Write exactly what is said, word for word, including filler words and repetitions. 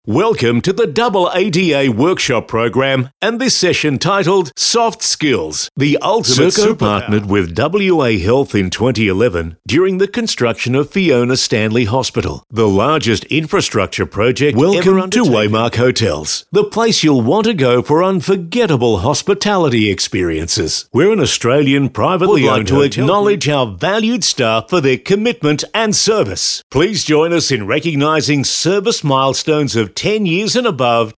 Welcome to the Double A D A Workshop Program and this session titled Soft Skills. The Ultimate Serco partnered with W A Health in twenty eleven during the construction of Fiona Stanley Hospital, the largest infrastructure project ever undertaken. Welcome to Waymark Hotels, the place you'll want to go for unforgettable hospitality experiences. We're an Australian privately owned hotel. Would like to acknowledge our valued staff for their commitment and service. Please join us in recognising service milestones of ten years and above